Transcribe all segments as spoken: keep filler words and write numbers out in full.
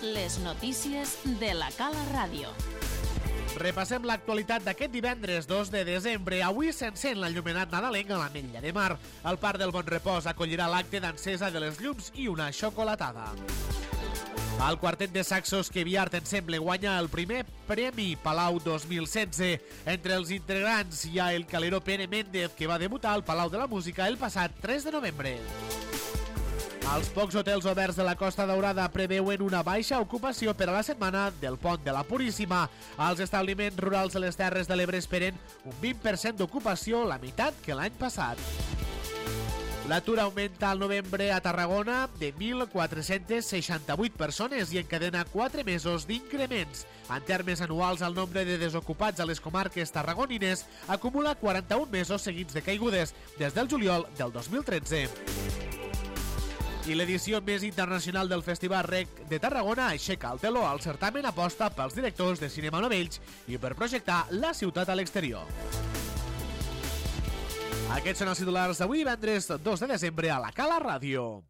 Les notícies de la Cala Ràdio. Repassem l'actualitat d'aquest divendres dos de desembre. Avui s'encén l'enllumenat nadalenc a l'Ametlla de Mar. El Parc del Bon Repòs acollirà l'acte d'encesa de les llums i una xocolatada. El quartet de saxos que Viart Ensemble guanya el primer Premi Palau dos mil setze. Entre els integrants hi ha el calero Pere Méndez, que va debutar al Palau de la Música el passat tres de novembre. Els pocs hotels oberts de la Costa Daurada preveuen una baixa ocupació per a la setmana del Pont de la Puríssima. Els establiments rurals de les Terres de l'Ebre esperen un vint per cent d'ocupació, la meitat que l'any passat. L'atur augmenta al novembre a Tarragona de mil quatre-cents seixanta-vuit persones i encadena quatre mesos d'increments. En termes anuals, el nombre de desocupats a les comarques tarragonines acumula quaranta-un mesos seguits de caigudes des del juliol del dos mil tretze. I l'edició més internacional del Festival Rec de Tarragona aixeca el teló al certamen aposta pels directors de cinema novells i per projectar la ciutat a l'exterior. Aquests són els titulars d'avui, divendres dos de desembre, a la Cala Ràdio.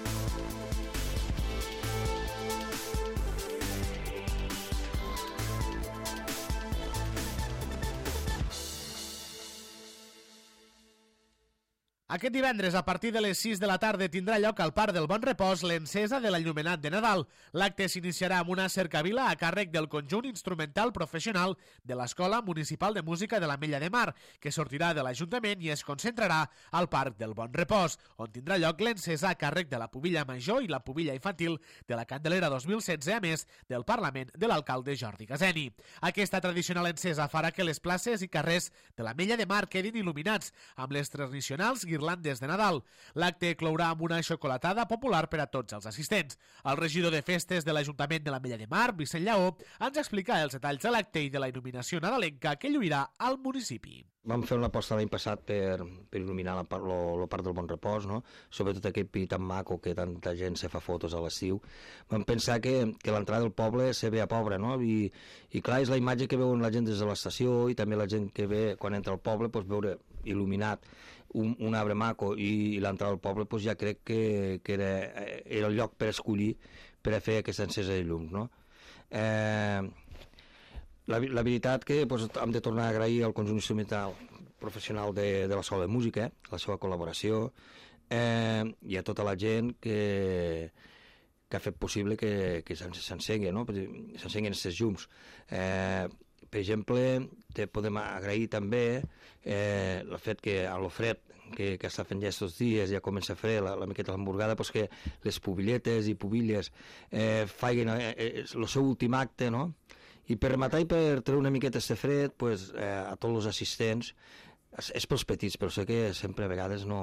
Aquest divendres, a partir de les sis de la tarda, tindrà lloc al Parc del Bon Repòs l'encesa de l'enllumenat de Nadal. L'acte s'iniciarà amb una cercavila a càrrec del conjunt instrumental professional de l'Escola Municipal de Música de l'Ametlla de Mar, que sortirà de l'Ajuntament i es concentrarà al Parc del Bon Repòs, on tindrà lloc l'encesa a càrrec de la pubilla major i la pubilla infantil de la Candelera dos mil setze, a més del Parlament de l'alcalde Jordi Caseni. Aquesta tradicional encesa farà que les places i carrers de l'Ametlla de Mar quedin il·luminats amb les tradicionals guirlandes de Nadal. L'acte clourà amb una xocolatada popular per a tots els assistents. El regidor de festes de l'Ajuntament de l'Ametlla de Mar, Vicent Lleó, ens explica els detalls de l'acte i de la il·luminació nadalenca que lluirà al municipi. Vam fer una aposta l'any passat per, per il·luminar el Parc del Bon Repòs, no? Sobretot aquest pi tan maco que tanta gent se fa fotos a l'estiu. Vam pensar que, que l'entrada del poble se ve a pobre, no? I, i clar, és la imatge que veuen la gent des de l'estació i també la gent que ve quan entra al poble, doncs, veure il·luminat un, un arbre maco i, i l'entrada del poble, doncs, ja crec que, que era, era el lloc per escollir per a fer aquesta encesa de llums, no? Eh... La, la veritat que doncs, hem de tornar a agrair al conjunt instrumental professional de, de l'Escola de Música, eh, la seva col·laboració, eh, i a tota la gent que, que ha fet possible que, que s'encengui, no? S'encenguen aquests llums. Eh, per exemple, te podem agrair també eh, el fet que a lo fred que, que està fent ja aquests dies, ja comença a fer la, la miqueta l'hamburgada, doncs que les pubilletes i pubilles eh, facin el eh, seu últim acte, no? I per rematar i per treure una miqueta de fred, pues, eh, a tots els assistents, és, és pels petits, però sé que sempre a vegades no...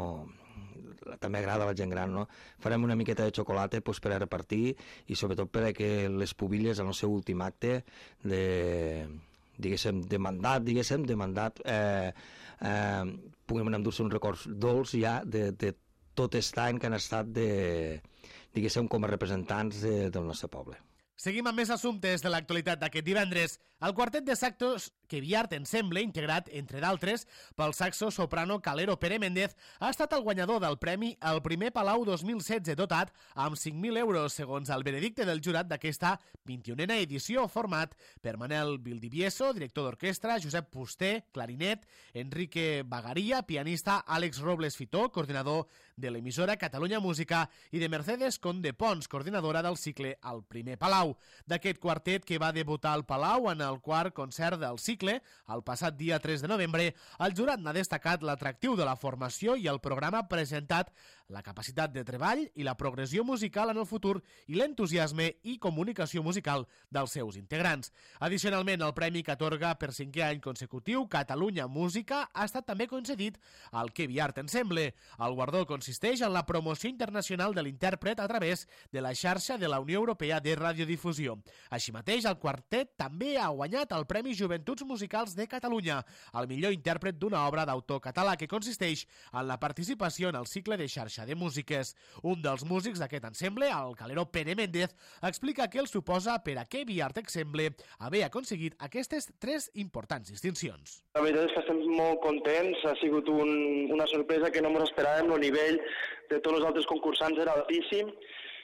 també agrada a la gent gran, no? Farem una miqueta de xocolata pues, per a repartir i sobretot per a que les pubilles en el seu últim acte de, diguéssim, de mandat, diguéssim, de mandat, eh, eh, puguem endur-se uns records dolç ja de, de tot aquest any que han estat de, diguéssim, com a representants de, del nostre poble. Seguim amb més assumptes de l'actualitat d'aquest divendres. El quartet de saxos que Viart Ensemble, integrat, entre d'altres, pel saxo soprano calero Pere Méndez, ha estat el guanyador del premi al primer Palau dos mil setze, dotat amb cinc mil euros, segons el veredicte del jurat d'aquesta vint-i-unena edició, format per Manel Vildivieso, director d'orquestra, Josep Fuster, clarinet, Enrique Bagaria, pianista, Àlex Robles Fitó, coordinador de l'emissora Catalunya Música, i de Mercedes Conde Pons, coordinadora del cicle al primer Palau. D'aquest quartet que va debutar al Palau en el quart concert del cicle, el passat dia tres de novembre, el jurat n'ha destacat l'atractiu de la formació i el programa presentat, la capacitat de treball i la progressió musical en el futur i l'entusiasme i comunicació musical dels seus integrants. Addicionalment, el premi que atorga per cinquè any consecutiu Catalunya Música ha estat també concedit al que Viart Ensemble. El guardó consisteix en la promoció internacional de l'intèrpret a través de la xarxa de la Unió Europea de Radiodifusió. Així mateix, el quartet també ha guanyat el Premi Joventuts Musicals de Catalunya, el millor intèrpret d'una obra d'autor català, que consisteix en la participació en el cicle de xarxa de músiques. Un dels músics d'aquest ensemble, el calero Pere Méndez, explica què el suposa per a què Viart Ensemble haver aconseguit aquestes tres importants distincions. La veritat és que estem molt contents, ha sigut un, una sorpresa que no ens esperàvem, el nivell de tots els altres concursants era altíssim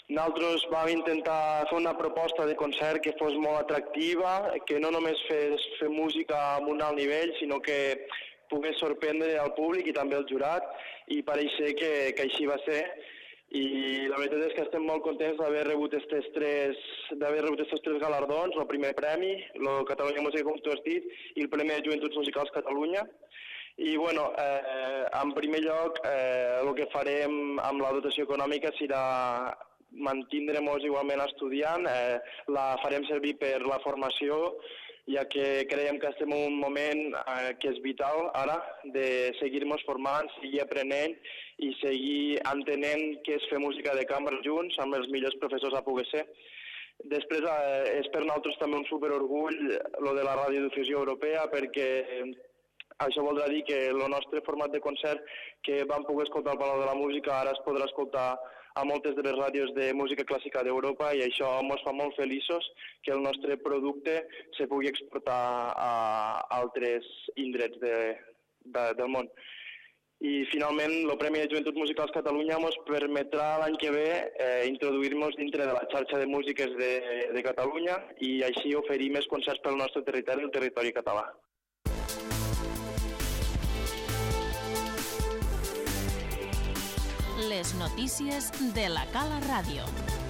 Nosaltres vam intentar fer una proposta de concert que fos molt atractiva, que no només fes fer música amb un alt nivell, sinó que pogués sorprendre al públic i també al jurat, i pareix que, que així va ser. I la veritat és que estem molt contents d'haver rebut aquests tres, d'haver rebut aquests tres galardons, el primer premi, el Catalunya Música, com tu has dit, i el Premi de Joventuts Musicals Catalunya. I, bueno, eh, en primer lloc, eh, el que farem amb la dotació econòmica serà mantindre-nos igualment estudiant, eh, la farem servir per la formació, ja que creiem que estem en un moment eh, que és vital ara de seguir-nos formant, seguir aprenent i seguir entenent què és fer música de cambra junts amb els millors professors a poder ser. Després eh, és per nosaltres també un superorgull lo de la radiodifusió europea, perquè això voldrà dir que el nostre format de concert que vam poder escoltar al Palau de la Música ara es podrà escoltar a moltes de les ràdios de música clàssica d'Europa, i això ens fa molt feliços que el nostre producte se pugui exportar a altres indrets de, de, del món. I finalment el Premi de Joventuts Musicals Catalunya ens permetrà l'any que ve eh, introduir-nos dintre de la xarxa de músiques de, de Catalunya i així oferir més concerts pel nostre territori, el territori català. Les notícies de la Cala Ràdio.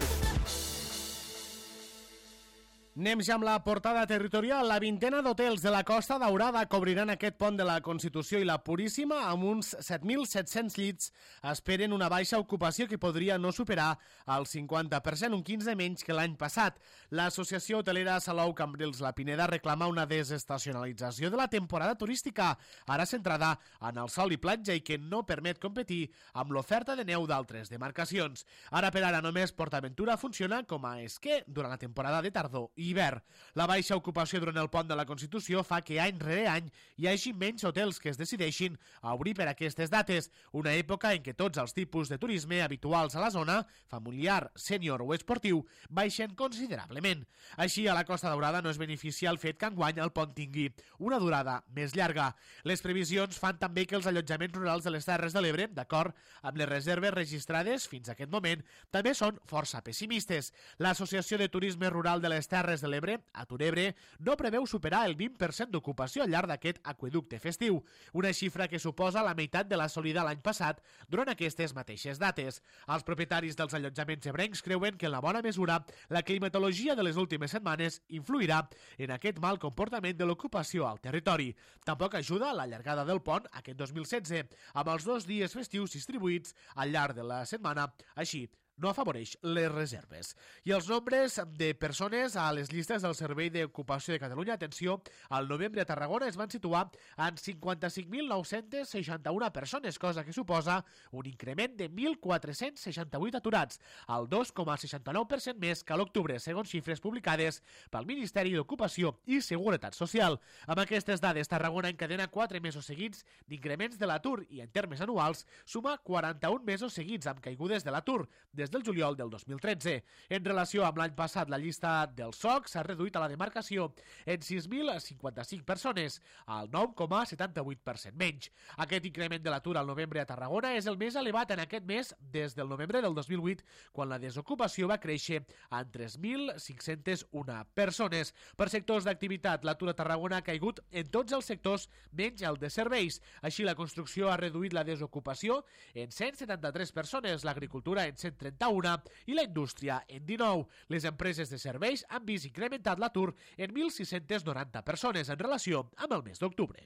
Anem ja amb la portada territorial. La vintena d'hotels de la Costa Daurada cobriran aquest pont de la Constitució i la Puríssima amb uns set mil set-cents llits. Esperen una baixa ocupació que podria no superar el cinquanta per cent, un quinze menys que l'any passat. L'Associació Hotelera Salou Cambrils La Pineda reclama una desestacionalització de la temporada turística, ara centrada en el sol i platja i que no permet competir amb l'oferta de neu d'altres demarcacions. Ara per ara només PortAventura funciona com a esquer durant la temporada de tardor i hivern. La baixa ocupació durant el pont de la Constitució fa que any rere any hi hagi menys hotels que es decideixin a obrir per aquestes dates, una època en què tots els tipus de turisme habituals a la zona, familiar, sènior o esportiu, baixen considerablement. Així, a la Costa Daurada no es beneficia el fet que enguany el pont tingui una durada més llarga. Les previsions fan també que els allotjaments rurals de les Terres de l'Ebre, d'acord amb les reserves registrades fins a aquest moment, també són força pessimistes. L'Associació de Turisme Rural de les Terres de l'Ebre, Aturebre, no preveu superar el vint per cent d'ocupació al llarg d'aquest aqüeducte festiu, una xifra que suposa la meitat de l'assolida l'any passat durant aquestes mateixes dates. Els propietaris dels allotjaments ebrencs creuen que en la bona mesura la climatologia de les últimes setmanes influirà en aquest mal comportament de l'ocupació al territori. Tampoc ajuda la llargada del pont aquest dos mil setze, amb els dos dies festius distribuïts al llarg de la setmana, així no afavoreix les reserves. I els nombres de persones a les llistes del Servei d'Ocupació de Catalunya, atenció, al novembre a Tarragona es van situar en cinquanta-cinc mil nou-cents seixanta-u persones, cosa que suposa un increment de mil quatre-cents seixanta-vuit aturats, el dos coma seixanta-nou per cent més que a l'octubre, segons xifres publicades pel Ministeri d'Ocupació i Seguretat Social. Amb aquestes dades, Tarragona encadena quatre mesos seguits d'increments de l'atur i, en termes anuals, suma quaranta-un mesos seguits amb caigudes de l'atur, des del juliol del dos mil tretze. En relació amb l'any passat, la llista del S O C s'ha reduït a la demarcació en sis mil cinquanta-cinc persones, al nou coma setanta-vuit per cent menys. Aquest increment de l'atur al novembre a Tarragona és el més elevat en aquest mes des del novembre del dos mil vuit, quan la desocupació va créixer en tres mil cinc-cents u persones. Per sectors d'activitat, l'atur a Tarragona ha caigut en tots els sectors menys el de serveis. Així, la construcció ha reduït la desocupació en cent setanta-tres persones, l'agricultura en cent trenta-un i la indústria en dinou. Les empreses de serveis han vist incrementat l'atur en mil sis-cents noranta persones en relació amb el mes d'octubre.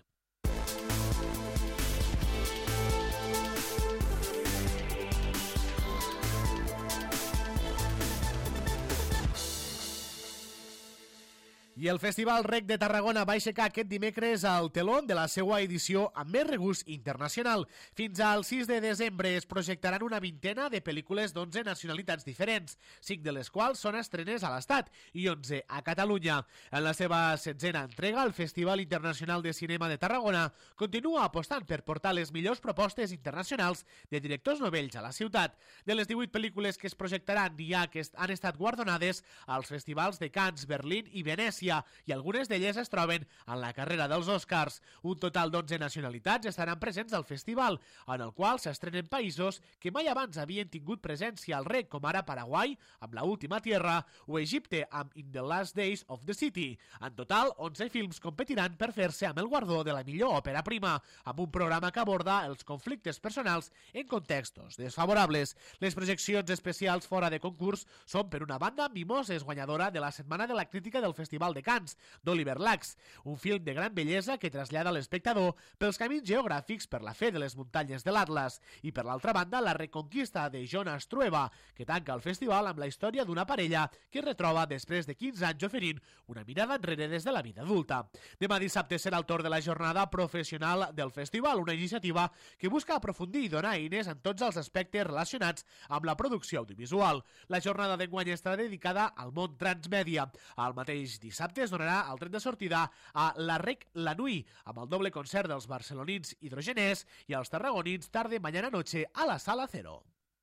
I el Festival Rec de Tarragona va aixecar aquest dimecres el teló de la seva edició amb més regust internacional. Fins al sis de desembre es projectaran una vintena de pel·lícules d'onze nacionalitats diferents, cinc de les quals són estrenes a l'Estat i onze a Catalunya. En la seva setzena entrega, el Festival Internacional de Cinema de Tarragona continua apostant per portar les millors propostes internacionals de directors novells a la ciutat. De les divuit pel·lícules que es projectaran, n'hi ha que han estat guardonades als festivals de Cannes, Berlín i Venècia. categoria i algunes d'elles es troben en la carrera dels Oscars. Un total d'onze nacionalitats estaran presents al festival, en el qual s'estrenen països que mai abans havien tingut presència al rec, com ara Paraguai, amb La Última Tierra, o Egipte, amb In the Last Days of the City. En total, onze films competiran per fer-se amb el guardó de la millor òpera prima, amb un programa que aborda els conflictes personals en contextos desfavorables. Les projeccions especials fora de concurs són, per una banda, Mimoses, guanyadora de la Setmana de la Crítica del Festival de Cannes, d'Oliver Lacks, un film de gran bellesa que trasllada l'espectador pels camins geogràfics per la fe de les muntanyes de l'Atlas, i per l'altra banda, La Reconquista, de Jonas Trueba, que tanca el festival amb la història d'una parella que es retroba després de quinze anys oferint una mirada enrere des de la vida adulta. Demà dissabte serà el torn de la jornada professional del festival, una iniciativa que busca aprofundir i donar eines en tots els aspectes relacionats amb la producció audiovisual. La jornada d'enguany estarà dedicada al món transmèdia. El mateix dissabte es donarà el tret de sortida a La Rec La Nui, amb el doble concert dels barcelonins Hidrogeners i els tarragonins Tarde Mañana Noche a la Sala Cero.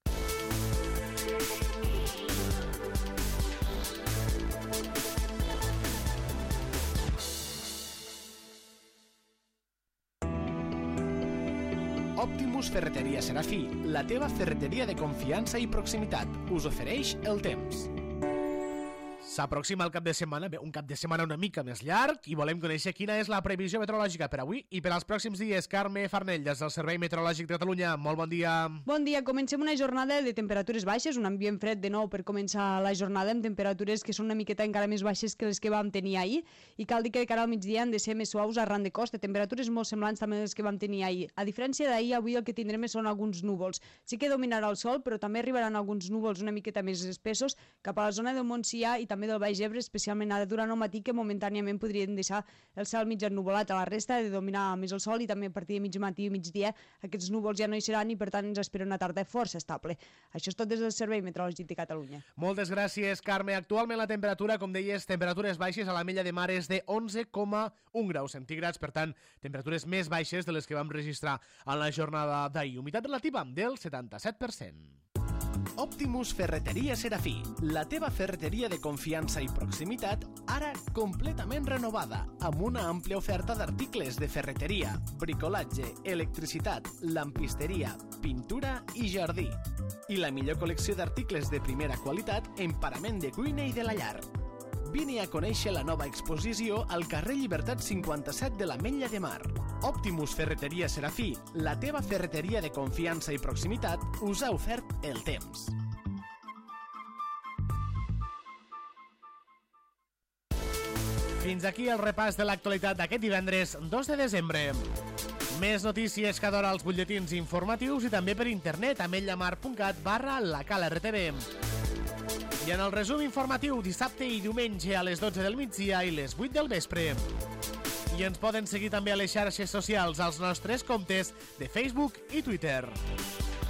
Optimus Ferreteria Serafí, la teva ferreteria de confiança i proximitat, us ofereix el temps. S'aproxima el cap de setmana, bé, un cap de setmana una mica més llarg, i volem conèixer quina és la previsió meteorològica per avui i per als pròxims dies. Carme Farnell, des del Servei Meteorològic de Catalunya, molt bon dia. Bon dia, comencem una jornada de temperatures baixes, un ambient fred de nou per començar la jornada, amb temperatures que són una miqueta encara més baixes que les que vam tenir ahir, i cal dir que de cara al migdia han de ser més suaus arran de costa, temperatures molt semblants també a les que vam tenir ahir. A diferència d'ahir, avui el que tindrem són alguns núvols. Sí que dominarà el sol, però també arribaran alguns núvols una miqueta més espessos cap a la zona del Montsià i també del Baix Ebre, especialment ara durant el matí, que momentàniament podrien deixar el cel mig ennuvolat. A la resta de dominar més el sol, i també a partir de mig matí i migdia aquests núvols ja no hi seran i per tant ens espera una tarda força estable. Això és tot des del Servei Meteorològic de Catalunya. Moltes gràcies, Carme. Actualment la temperatura, com deies, temperatures baixes a l'Ametlla de Mar és de onze coma un graus centígrads, per tant, temperatures més baixes de les que vam registrar en la jornada d'ahir. Humitat relativa del setanta-set per cent. Optimus Ferreteria Serafí, la teva ferreteria de confiança i proximitat, ara completament renovada, amb una àmplia oferta d'articles de ferreteria, bricolatge, electricitat, lampisteria, pintura i jardí. I la millor col·lecció d'articles de primera qualitat en parament de cuina i de la llar. Vine a conèixer la nova exposició al carrer Llibertat cinquanta-set de l'Ametlla de Mar. Optimus Ferreteria Serafí, la teva ferreteria de confiança i proximitat, us ha ofert el temps. Fins aquí el repàs de l'actualitat d'aquest divendres dos de desembre. Més notícies cada hora als butlletins informatius i també per internet a ametllamar.cat barra la cal R T V. I en el resum informatiu, dissabte i diumenge a les dotze del migdia i les vuit del vespre. I ens poden seguir també a les xarxes socials als nostres comptes de Facebook i Twitter.